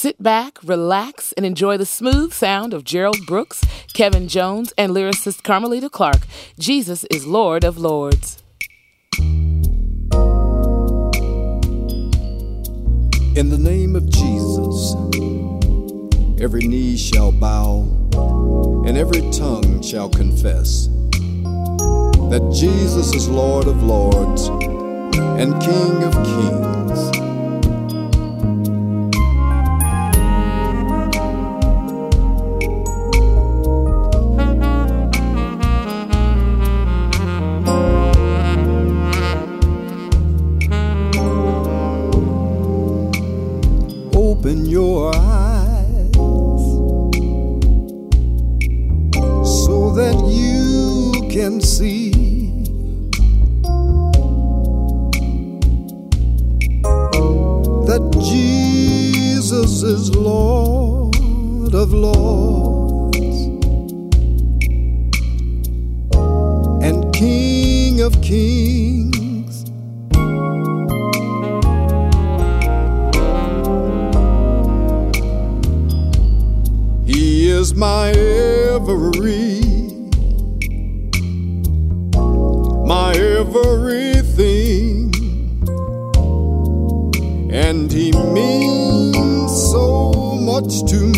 Sit back, relax, and enjoy the smooth sound of Gerald Brooks, Kevin Jones, and lyricist Carmelita Clark. Jesus is Lord of Lords. In the name of Jesus, every knee shall bow and every tongue shall confess that Jesus is Lord of Lords and King of Kings. Open your eyes so that you can see that Jesus is Lord of Lords and King of Kings. He is my everything, and He means so much to me.